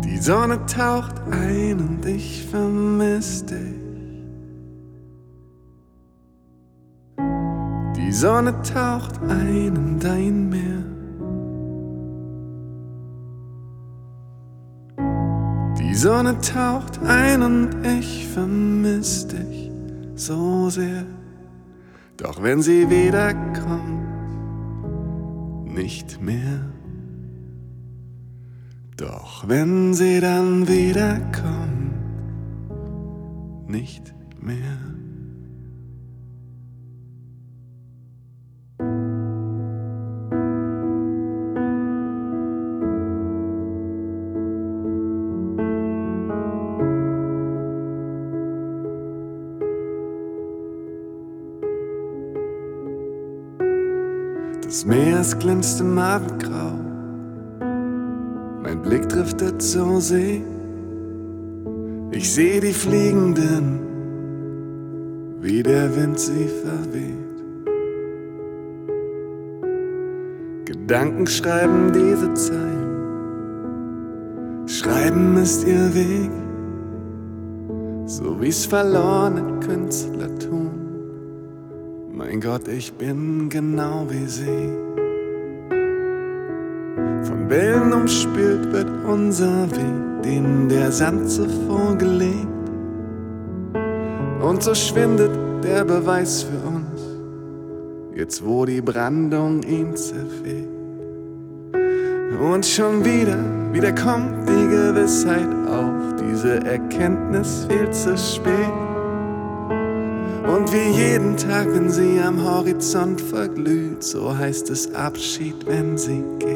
Die Sonne taucht ein und ich vermiss dich. Die Sonne taucht ein in dein Meer. Die Sonne taucht ein und ich vermiss dich so sehr. Doch wenn sie wiederkommt, nicht mehr. Doch wenn sie dann wiederkommt, nicht mehr. Das Meer, es glänzt im Abendgrau. Mein Blick driftet zur See. Ich seh die Fliegenden, wie der Wind sie verweht. Gedanken schreiben diese Zeilen. Schreiben ist ihr Weg, so wie's verlorene Künstler tun. Mein Gott, ich bin genau wie sie. Von Wellen umspült wird unser Weg, denen der Sand zuvor gelegt. Und so schwindet der Beweis für uns, jetzt wo die Brandung ihn zerfegt. Und schon wieder kommt die Gewissheit auf, diese Erkenntnis fehlt zu spät. Und wie jeden Tag, wenn sie am Horizont verglüht, so heißt es Abschied, wenn sie geht.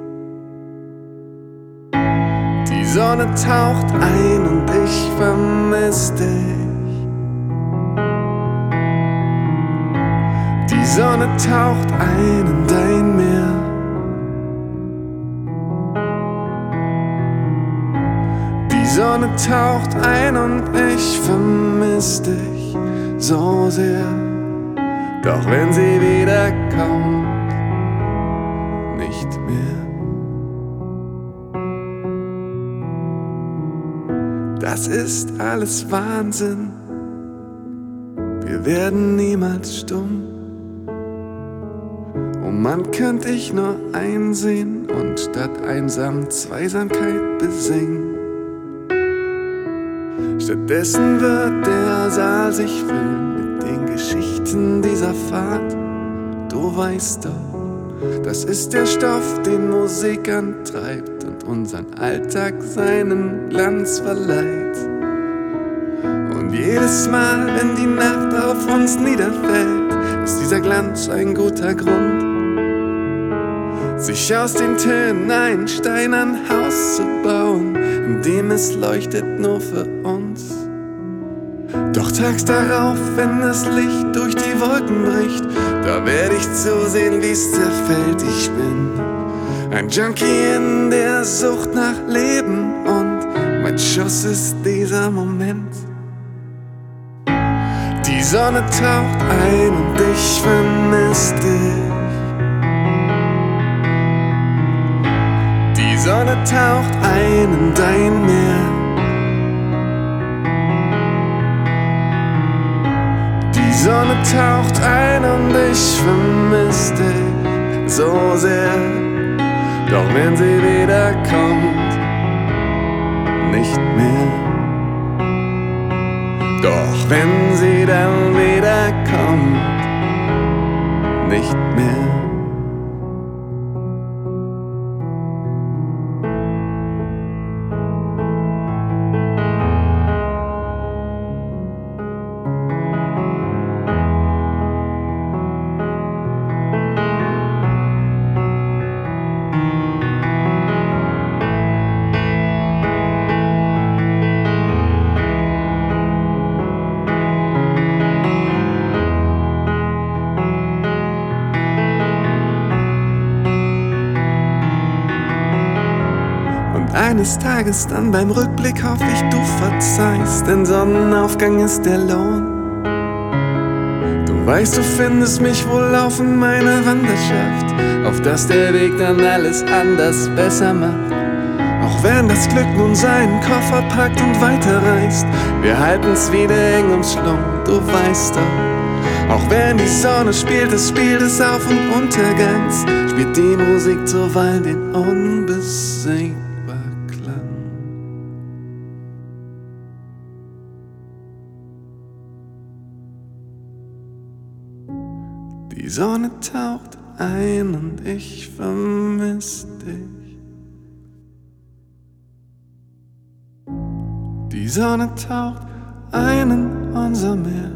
Die Sonne taucht ein und ich vermiss dich. Die Sonne taucht ein in dein Meer. Die Sonne taucht ein und ich vermiss dich so sehr. Doch wenn sie wiederkommt, nicht mehr. Das ist alles Wahnsinn. Wir werden niemals stumm. Oh Mann, könnte ich nur einsehen und statt einsam Zweisamkeit besingen. Stattdessen wird der Saal sich füllen mit den Geschichten dieser Fahrt. Du weißt doch, das ist der Stoff, den Musik antreibt und unseren Alltag seinen Glanz verleiht. Und jedes Mal, wenn die Nacht auf uns niederfällt, ist dieser Glanz ein guter Grund, sich aus den Tönen ein steinern Haus zu bauen, in dem es leuchtet nur für uns. Doch tags darauf, wenn das Licht durch die Wolken bricht, da werd ich zusehen, wie's zerfällt. Ich bin ein Junkie in der Sucht nach Leben und mein Schuss ist dieser Moment. Die Sonne taucht ein und ich vermiss dich. Die Sonne taucht ein in dein Meer. Die Sonne taucht ein und ich vermiss dich so sehr. Doch wenn sie wiederkommt, nicht mehr. Doch wenn sie dann wiederkommt, nicht mehr. Eines Tages dann beim Rückblick hoff ich, du verzeihst, denn Sonnenaufgang ist der Lohn. Du weißt, du findest mich wohl auf meiner Wanderschaft, auf dass der Weg dann alles anders besser macht. Auch wenn das Glück nun seinen Koffer packt und weiterreist, wir halten's wieder eng ums Schlung, du weißt doch. Auch wenn die Sonne spielt das Spiel des Auf- und Untergangs, spielt die Musik zuweilen den unbesingbar Klang. Die Sonne taucht ein und ich vermiss dich. Die Sonne taucht ein in unser Meer.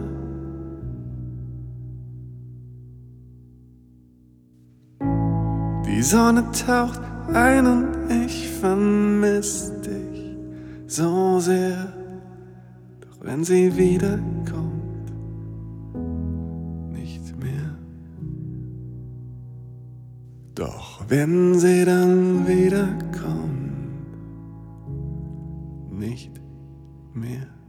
Die Sonne taucht ein und ich vermiss dich so sehr. Doch wenn sie wiederkommt, nicht mehr. Doch wenn sie dann wiederkommt, nicht mehr.